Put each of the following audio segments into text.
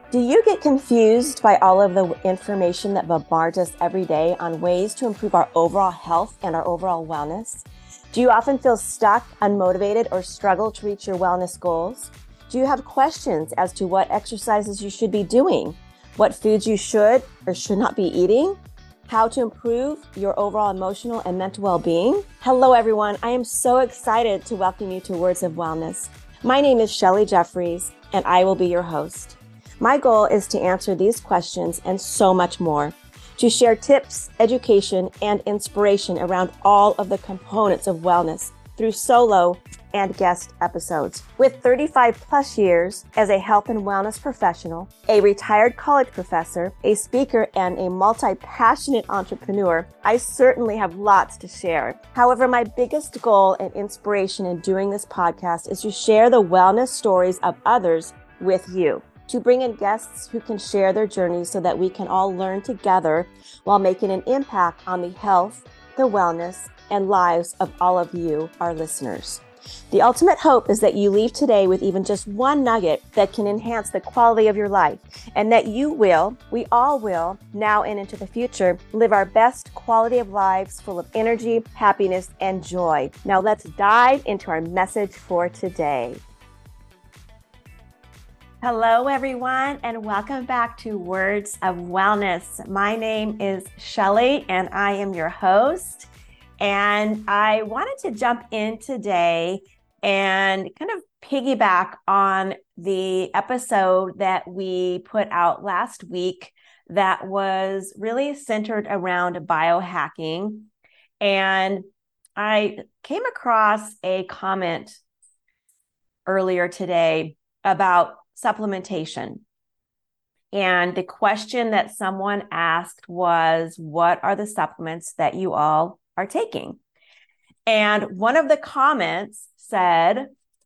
Do you get confused by all of the information that bombards us every day on ways to improve our overall health and our overall wellness? Do you often feel stuck, unmotivated, or struggle to reach your wellness goals? Do you have questions as to what exercises you should be doing, what foods you should or should not be eating, how to improve your overall emotional and mental well-being? Hello, everyone. I am so excited to welcome you to Words of Wellness. My name is Shelly Jeffries, and I will be your host. My goal is to answer these questions and so much more, to share tips, education, and inspiration around all of the components of wellness through solo and guest episodes. With 35 plus years as a health and wellness professional, a retired college professor, a speaker, and a multi-passionate entrepreneur, I certainly have lots to share. However, my biggest goal and inspiration in doing this podcast is to share the wellness stories of others with you, to bring in guests who can share their journeys so that we can all learn together while making an impact on the health, the wellness, and lives of all of you, our listeners. The ultimate hope is that you leave today with even just one nugget that can enhance the quality of your life, and that you will, we all will, now and into the future, live our best quality of lives full of energy, happiness, and joy. Now let's dive into our message for today. Hello, everyone, and welcome back to Words of Wellness. My name is Shelly, and I am your host. And I wanted to jump in today and kind of piggyback on the episode that we put out last week that was really centered around biohacking. And I came across a comment earlier today about supplementation. And the question that someone asked was, what are the supplements that you all are taking? And one of the comments said,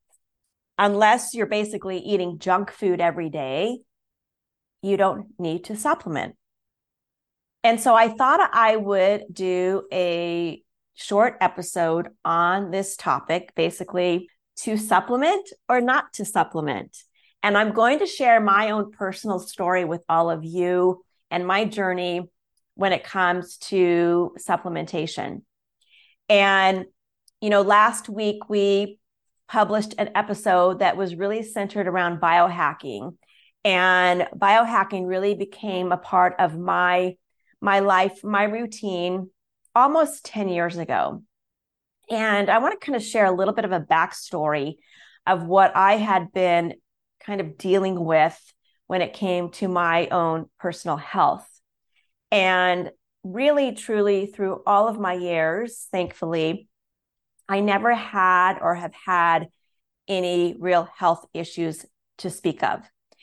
unless you're basically eating junk food every day, you don't need to supplement. And so I thought I would do a short episode on this topic, basically to supplement or not to supplement. And I'm going to share my own personal story with all of you and my journey when it comes to supplementation. And, last week we published an episode that was really centered around biohacking. And biohacking really became a part of my life, my routine almost 10 years ago. And I want to kind of share a little bit of a backstory of what I had been kind of dealing with when it came to my own personal health. And really, truly, through all of my years, thankfully, I never had or have had any real health issues to speak of.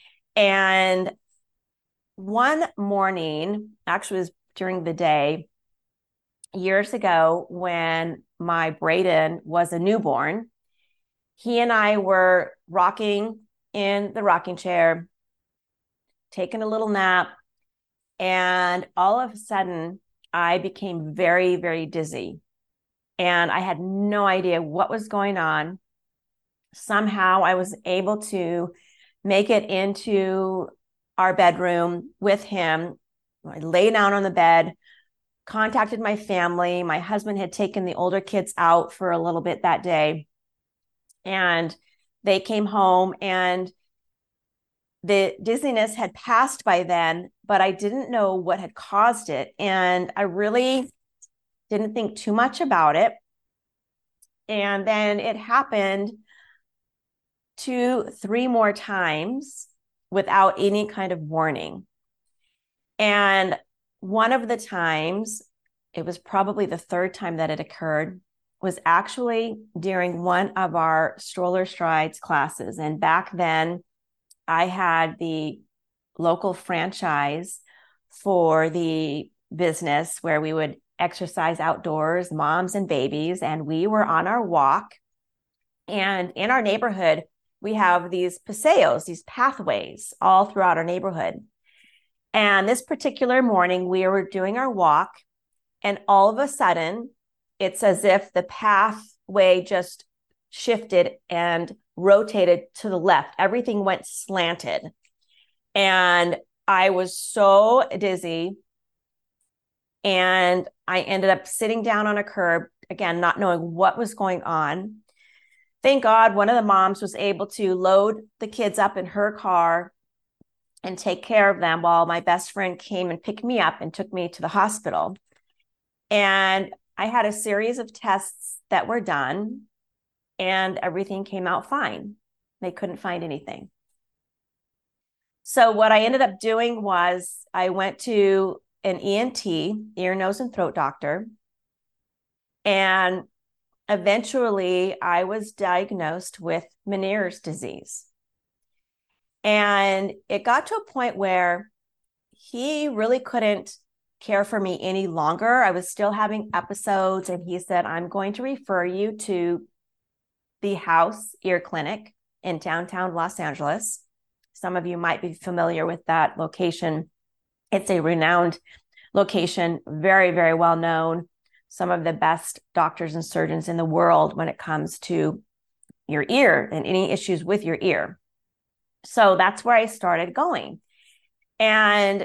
And one morning, actually it was during the day, years ago, when my Brayden was a newborn, he and I were rocking in the rocking chair, taking a little nap, and all of a sudden I became very, very dizzy, and I had no idea what was going on. Somehow I was able to make it into our bedroom with him. I lay down on the bed, contacted my family. My husband had taken the older kids out for a little bit that day, and they came home, and the dizziness had passed by then, but I didn't know what had caused it. And I really didn't think too much about it. And then it happened 2-3 more times without any kind of warning. And one of the times, it was probably the third time that it occurred, was actually during one of our Stroller Strides classes. And back then, I had the local franchise for the business where we would exercise outdoors, moms and babies, and we were on our walk. And in our neighborhood, we have these paseos, these pathways all throughout our neighborhood. And this particular morning, we were doing our walk, and all of a sudden, it's as if the pathway just shifted and rotated to the left. Everything went slanted. And I was so dizzy. And I ended up sitting down on a curb, again, not knowing what was going on. Thank God one of the moms was able to load the kids up in her car and take care of them while my best friend came and picked me up and took me to the hospital. And I had a series of tests that were done, and everything came out fine. They couldn't find anything. So what I ended up doing was I went to an ENT, ear, nose, and throat doctor. And eventually I was diagnosed with Meniere's disease. And it got to a point where he really couldn't care for me any longer. I was still having episodes, and he said, I'm going to refer you to the House Ear Clinic in downtown Los Angeles. Some of you might be familiar with that location. It's a renowned location, very, very well known. Some of the best doctors and surgeons in the world when it comes to your ear and any issues with your ear. So that's where I started going. And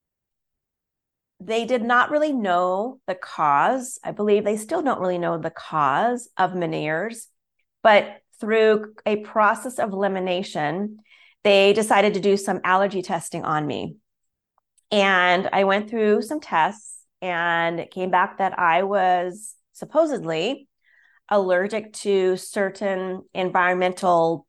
they did not really know the cause. I believe they still don't really know the cause of Meniere's, but through a process of elimination, they decided to do some allergy testing on me. And I went through some tests, and it came back that I was supposedly allergic to certain environmental,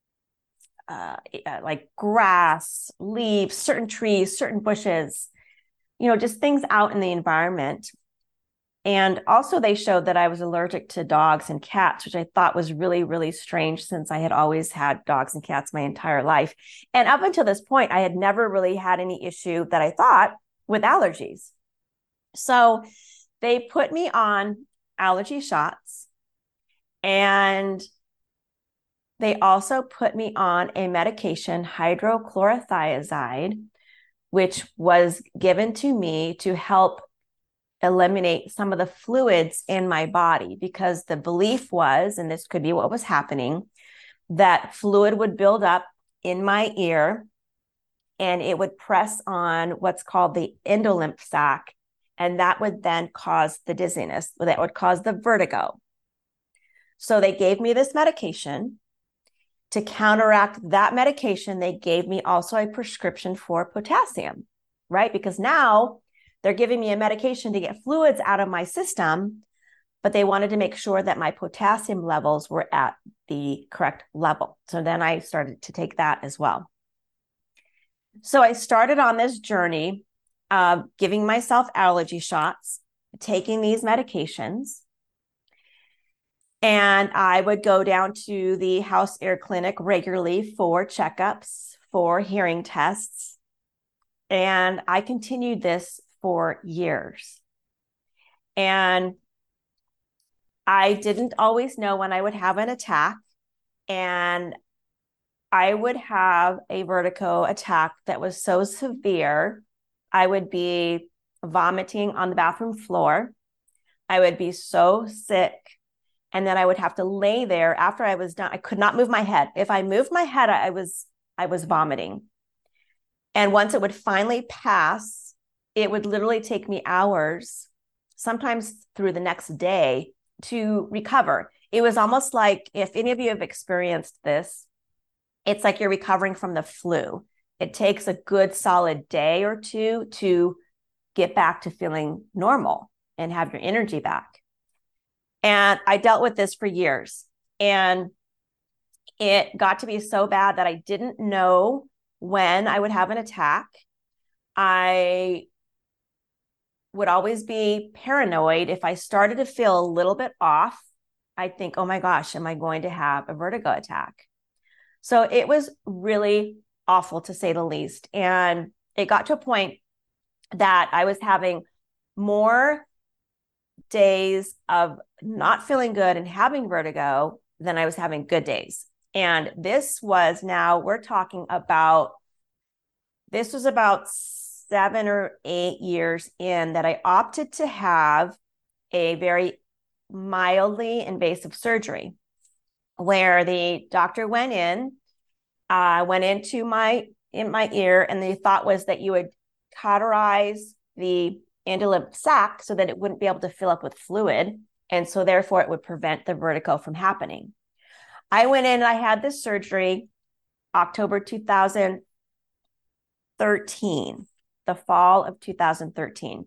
like grass, leaves, certain trees, certain bushes, just things out in the environment. And also they showed that I was allergic to dogs and cats, which I thought was really, really strange since I had always had dogs and cats my entire life. And up until this point, I had never really had any issue that I thought with allergies. So they put me on allergy shots, and they also put me on a medication, hydrochlorothiazide, which was given to me to help eliminate some of the fluids in my body, because the belief was, and this could be what was happening, that fluid would build up in my ear and it would press on what's called the endolymph sac. And that would then cause the dizziness, that would cause the vertigo. So they gave me this medication. To counteract that medication, they gave me also a prescription for potassium, right? Because now they're giving me a medication to get fluids out of my system, but they wanted to make sure that my potassium levels were at the correct level. So then I started to take that as well. So I started on this journey of giving myself allergy shots, taking these medications. And I would go down to the House Ear Clinic regularly for checkups, for hearing tests. And I continued this for years. And I didn't always know when I would have an attack. And I would have a vertigo attack that was so severe, I would be vomiting on the bathroom floor. I would be so sick. And then I would have to lay there after I was done. I could not move my head. If I moved my head, I was vomiting. And once it would finally pass, it would literally take me hours, sometimes through the next day, to recover. It was almost like, if any of you have experienced this, it's like you're recovering from the flu. It takes a good solid day or two to get back to feeling normal and have your energy back. And I dealt with this for years. And it got to be so bad that I didn't know when I would have an attack. I would always be paranoid. If I started to feel a little bit off, I'd think, oh my gosh, am I going to have a vertigo attack? So it was really awful, to say the least. And it got to a point that I was having more days of not feeling good and having vertigo than I was having good days. And this was about 7 or 8 years in that I opted to have a very mildly invasive surgery, where the doctor went into my in my ear, and the thought was that you would cauterize the indolent sac so that it wouldn't be able to fill up with fluid, and so therefore it would prevent the vertigo from happening. I went in and I had this surgery October 2013, the fall of 2013.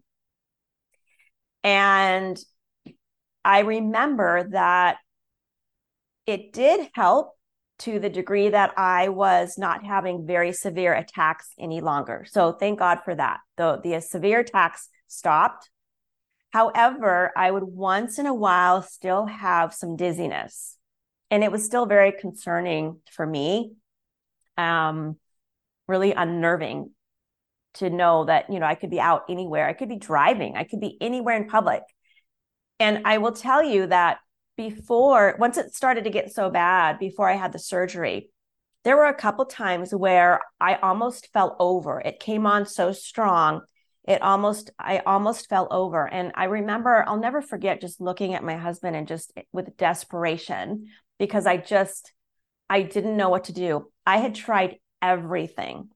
And I remember that it did help to the degree that I was not having very severe attacks any longer. So thank God for that. Though the severe attacks stopped. However, I would once in a while still have some dizziness. And it was still very concerning for me, really unnerving to know that, I could be out anywhere. I could be driving. I could be anywhere in public. And I will tell you that once it started to get so bad, before I had the surgery, there were a couple times where I almost fell over. It came on so strong. I almost fell over. And I remember, I'll never forget just looking at my husband and just with desperation, because I didn't know what to do. I had tried everything.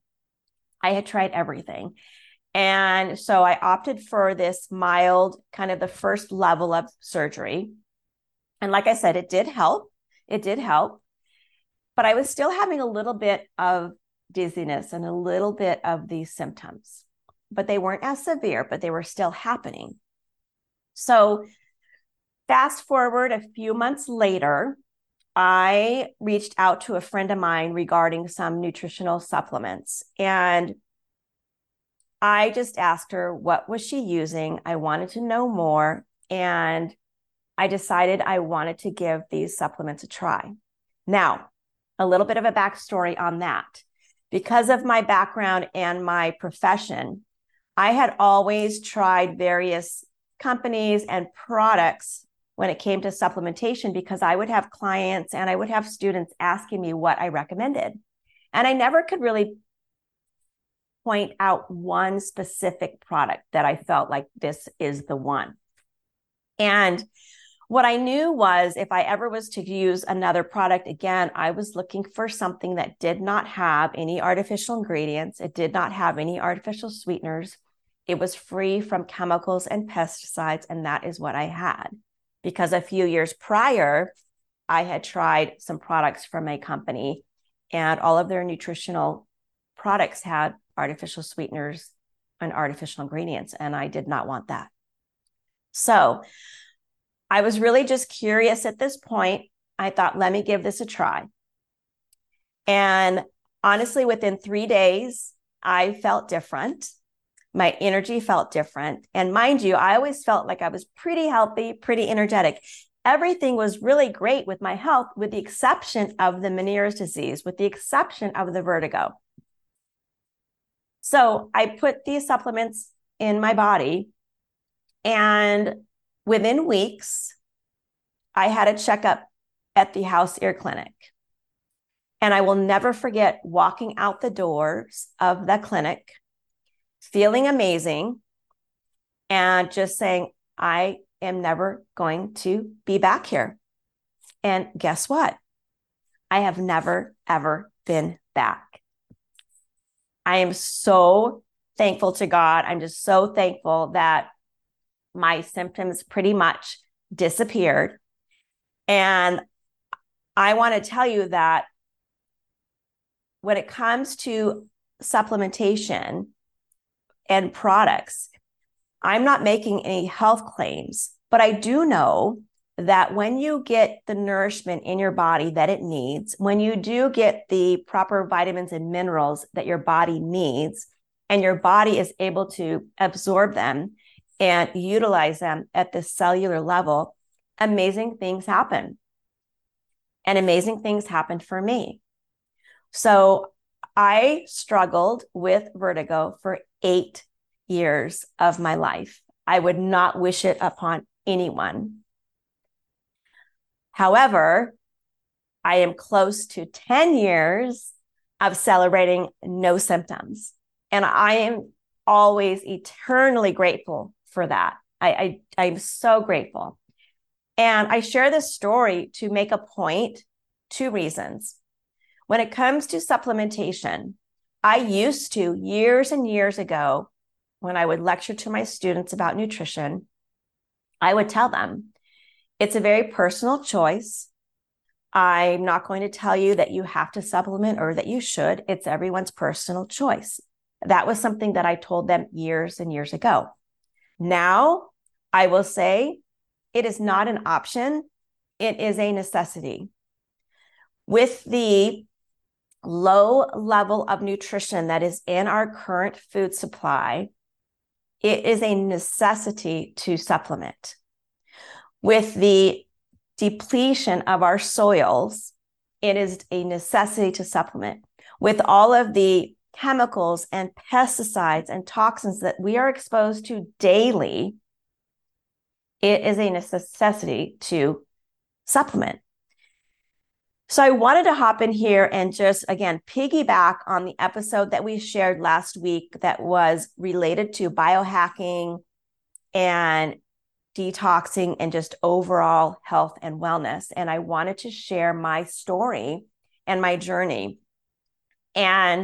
And so I opted for this mild, kind of the first level of surgery. And like I said, it did help. But I was still having a little bit of dizziness and a little bit of these symptoms, but they weren't as severe, but they were still happening. So fast forward a few months later, I reached out to a friend of mine regarding some nutritional supplements. And I just asked her, what was she using? I wanted to know more. And I decided I wanted to give these supplements a try. Now, a little bit of a backstory on that. Because of my background and my profession, I had always tried various companies and products when it came to supplementation, because I would have clients and I would have students asking me what I recommended. And I never could really point out one specific product that I felt like this is the one. And what I knew was if I ever was to use another product again, I was looking for something that did not have any artificial ingredients. It did not have any artificial sweeteners. It was free from chemicals and pesticides. And that is what I had. Because a few years prior, I had tried some products from a company, and all of their nutritional products had artificial sweeteners and artificial ingredients, and I did not want that. So I was really just curious at this point. I thought, let me give this a try. And honestly, within 3 days, I felt different. My energy felt different. And mind you, I always felt like I was pretty healthy, pretty energetic. Everything was really great with my health, with the exception of the Meniere's disease, with the exception of the vertigo. So I put these supplements in my body, and within weeks, I had a checkup at the House Ear Clinic. And I will never forget walking out the doors of the clinic, feeling amazing, and just saying, I am never going to be back here. And guess what? I have never, ever been back. I am so thankful to God. I'm just so thankful that my symptoms pretty much disappeared. And I want to tell you that when it comes to supplementation and products, I'm not making any health claims, but I do know that when you get the nourishment in your body that it needs, when you do get the proper vitamins and minerals that your body needs, and your body is able to absorb them and utilize them at the cellular level, amazing things happen. And amazing things happened for me. So I struggled with vertigo for 8 years of my life. I would not wish it upon anyone. However, I am close to 10 years of celebrating no symptoms. And I am always eternally grateful for that. I'm so grateful. And I share this story to make a point, 2 reasons. When it comes to supplementation, I used to, years and years ago, when I would lecture to my students about nutrition, I would tell them it's a very personal choice. I'm not going to tell you that you have to supplement or that you should. It's everyone's personal choice. That was something that I told them years and years ago. Now, I will say it is not an option. It is a necessity. With the low level of nutrition that is in our current food supply, it is a necessity to supplement. With the depletion of our soils, it is a necessity to supplement. With all of the chemicals and pesticides and toxins that we are exposed to daily, it is a necessity to supplement. So I wanted to hop in here and just, again, piggyback on the episode that we shared last week that was related to biohacking and detoxing and just overall health and wellness. And I wanted to share my story and my journey. And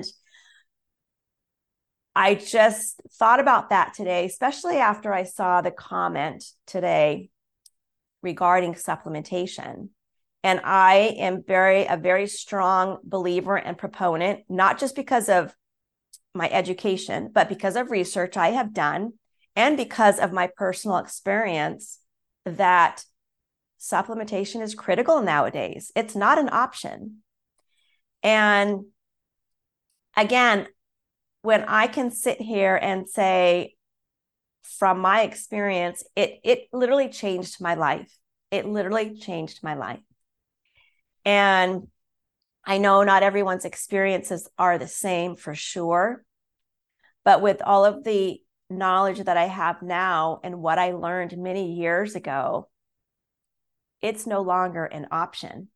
I just thought about that today, especially after I saw the comment today regarding supplementation. And I am a very strong believer and proponent, not just because of my education, but because of research I have done and because of my personal experience, that supplementation is critical nowadays. It's not an option. And again, when I can sit here and say, from my experience, it literally changed my life. It literally changed my life. And I know not everyone's experiences are the same for sure, but with all of the knowledge that I have now and what I learned many years ago, it's no longer an option.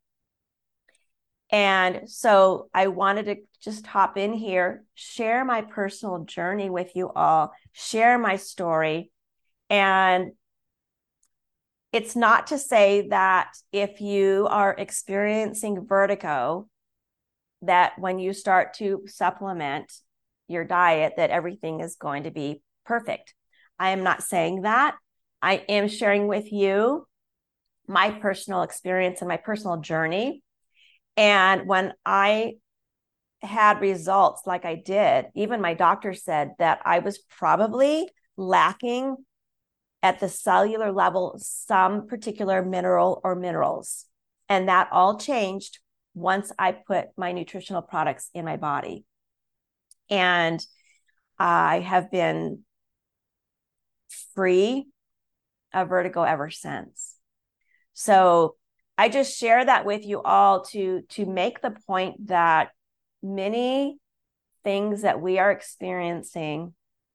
And so I wanted to just hop in here, share my personal journey with you all, share my story. And it's not to say that if you are experiencing vertigo, that when you start to supplement your diet, that everything is going to be perfect. I am not saying that. I am sharing with you my personal experience and my personal journey. And when I had results like I did, even my doctor said that I was probably lacking at the cellular level some particular mineral or minerals. And that all changed once I put my nutritional products in my body. And I have been free of vertigo ever since. So I just share that with you all to make the point that many things that we are experiencing,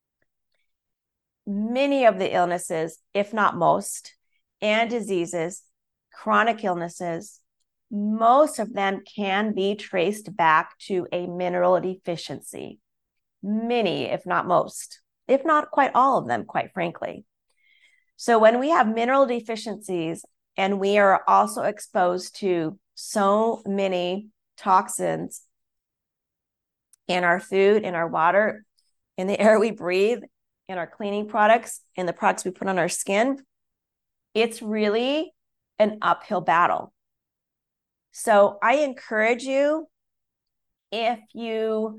many of the illnesses, if not most, and diseases, chronic illnesses, most of them can be traced back to a mineral deficiency. Many, if not most, if not quite all of them, quite frankly. So when we have mineral deficiencies and we are also exposed to so many toxins in our food, in our water, in the air we breathe, in our cleaning products, in the products we put on our skin, it's really an uphill battle. So I encourage you, if you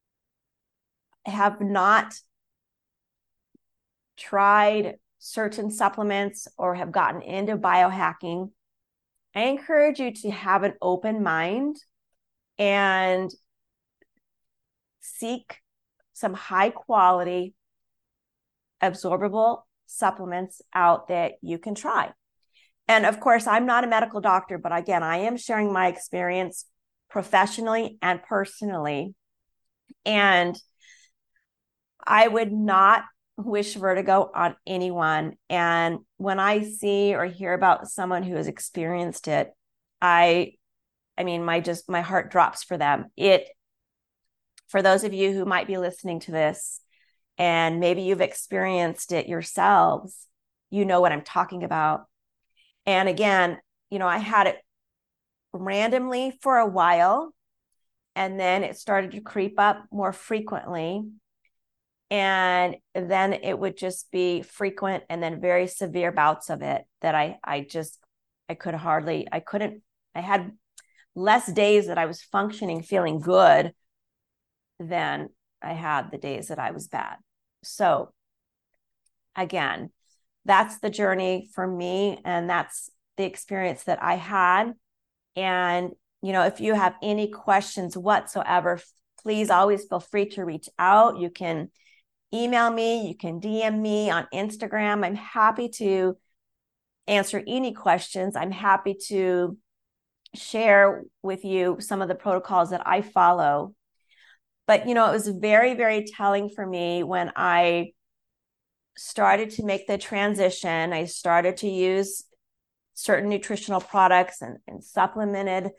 have not tried certain supplements or have gotten into biohacking, I encourage you to have an open mind and seek some high quality absorbable supplements out that you can try. And of course, I'm not a medical doctor, but again, I am sharing my experience professionally and personally. And I would not wish vertigo on anyone. And when I see or hear about someone who has experienced it, I mean, my heart drops for them. For those of you who might be listening to this, and maybe you've experienced it yourselves, you know what I'm talking about. And again, I had it randomly for a while. And then it started to creep up more frequently. And then it would just be frequent and then very severe bouts of it that I had less days that I was functioning, feeling good than I had the days that I was bad. So again, that's the journey for me. And that's the experience that I had. And, if you have any questions whatsoever, please always feel free to reach out. You can email me, you can DM me on Instagram. I'm happy to answer any questions. I'm happy to share with you some of the protocols that I follow. But, it was very, very telling for me when I started to make the transition. I started to use certain nutritional products and supplemented,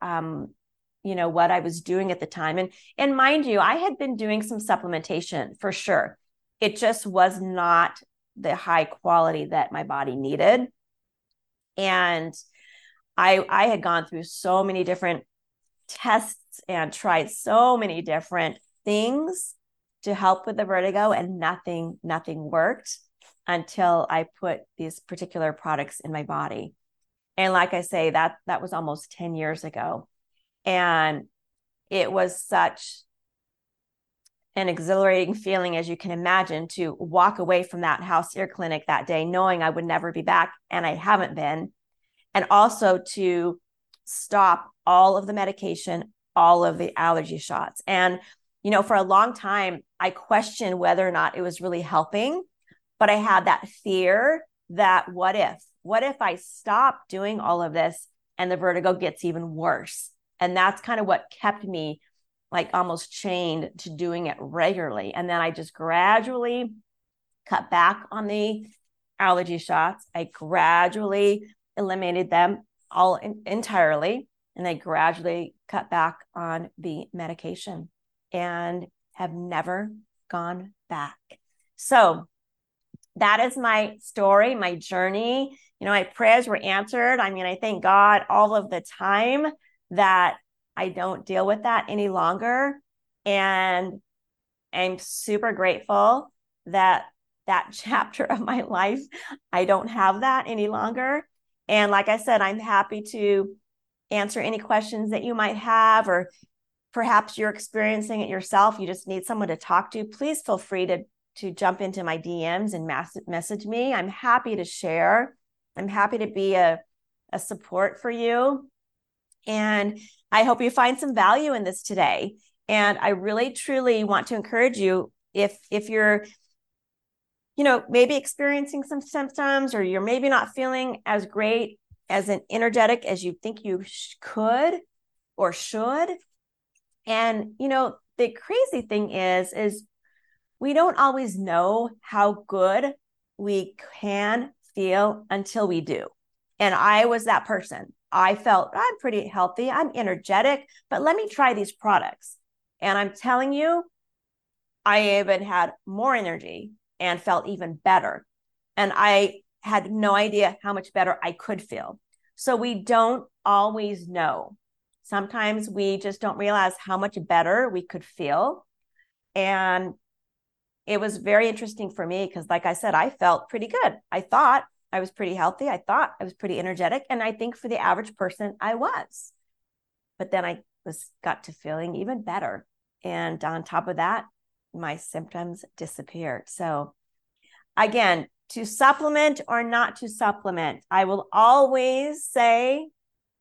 what I was doing at the time. And mind you, I had been doing some supplementation for sure. It just was not the high quality that my body needed. And I had gone through so many different tests and tried so many different things to help with the vertigo, and nothing worked until I put these particular products in my body. And like I say, that was almost 10 years ago. And it was such an exhilarating feeling, as you can imagine, to walk away from that house ear clinic that day, knowing I would never be back, and I haven't been. And also to stop all of the medication, all of the allergy shots. And, for a long time, I questioned whether or not it was really helping, but I had that fear that what if I stop doing all of this and the vertigo gets even worse? And that's kind of what kept me like almost chained to doing it regularly. And then I just gradually cut back on the allergy shots. I gradually eliminated them all entirely. And I gradually cut back on the medication and have never gone back. So that is my story, my journey. My prayers were answered. I mean, I thank God all of the time that I don't deal with that any longer. And I'm super grateful that chapter of my life, I don't have that any longer. And like I said, I'm happy to answer any questions that you might have, or perhaps you're experiencing it yourself. You just need someone to talk to. Please feel free to jump into my DMs and message me. I'm happy to share. I'm happy to be a support for you. And I hope you find some value in this today. And I really, truly want to encourage you, if you're, maybe experiencing some symptoms, or you're maybe not feeling as great, as an energetic as you think you could or should. And, the crazy thing is we don't always know how good we can feel until we do. And I was that person. I felt I'm pretty healthy, I'm energetic, but let me try these products. And I'm telling you, I even had more energy and felt even better. And I had no idea how much better I could feel. So we don't always know. Sometimes we just don't realize how much better we could feel. And it was very interesting for me because, like I said, I felt pretty good. I thought I was pretty healthy. I thought I was pretty energetic. And I think for the average person, I was. But then I got to feeling even better. And on top of that, my symptoms disappeared. So again, to supplement or not to supplement, I will always say,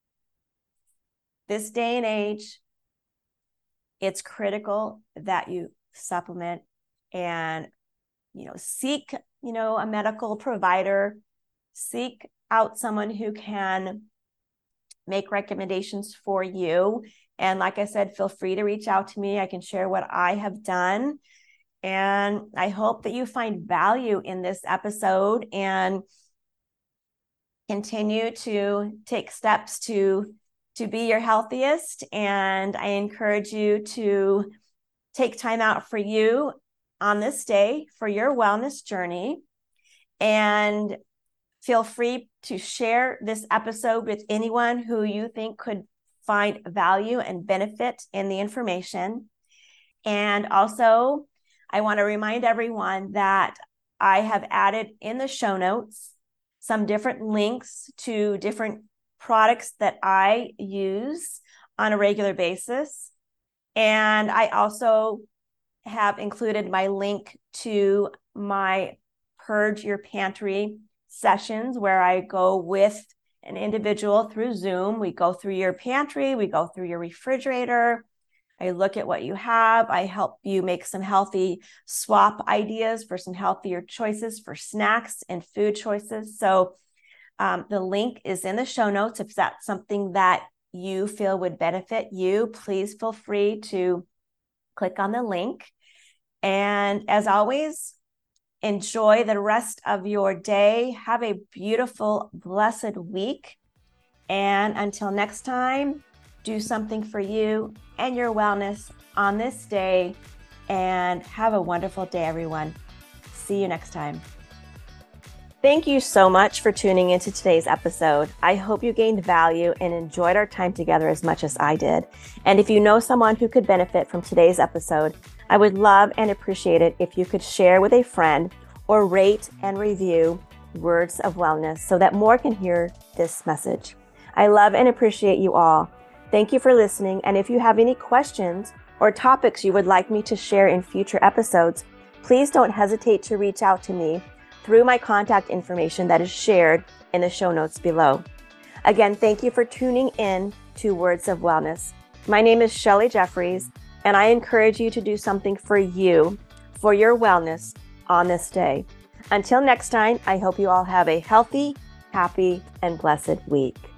this day and age, it's critical that you supplement and, seek, a medical provider, seek out someone who can make recommendations for you. And like I said, feel free to reach out to me. I can share what I have done. And I hope that you find value in this episode and continue to take steps to be your healthiest. And I encourage you to take time out for you on this day for your wellness journey. And feel free to share this episode with anyone who you think could find value and benefit in the information. And also, I want to remind everyone that I have added in the show notes some different links to different products that I use on a regular basis. And I also have included my link to my Purge Your Pantry sessions where I go with an individual through Zoom. We go through your pantry, we go through your refrigerator. I look at what you have. I help you make some healthy swap ideas for some healthier choices for snacks and food choices. So the link is in the show notes. If that's something that you feel would benefit you, please feel free to click on the link. And as always, enjoy the rest of your day. Have a beautiful, blessed week. And until next time, do something for you and your wellness on this day. And have a wonderful day, everyone. See you next time. Thank you so much for tuning into today's episode. I hope you gained value and enjoyed our time together as much as I did. And if you know someone who could benefit from today's episode, I would love and appreciate it if you could share with a friend or rate and review Words of Wellness so that more can hear this message. I love and appreciate you all. Thank you for listening. And if you have any questions or topics you would like me to share in future episodes, please don't hesitate to reach out to me through my contact information that is shared in the show notes below. Again, thank you for tuning in to Words of Wellness. My name is Shelly Jeffries, and I encourage you to do something for you, for your wellness on this day. Until next time, I hope you all have a healthy, happy, and blessed week.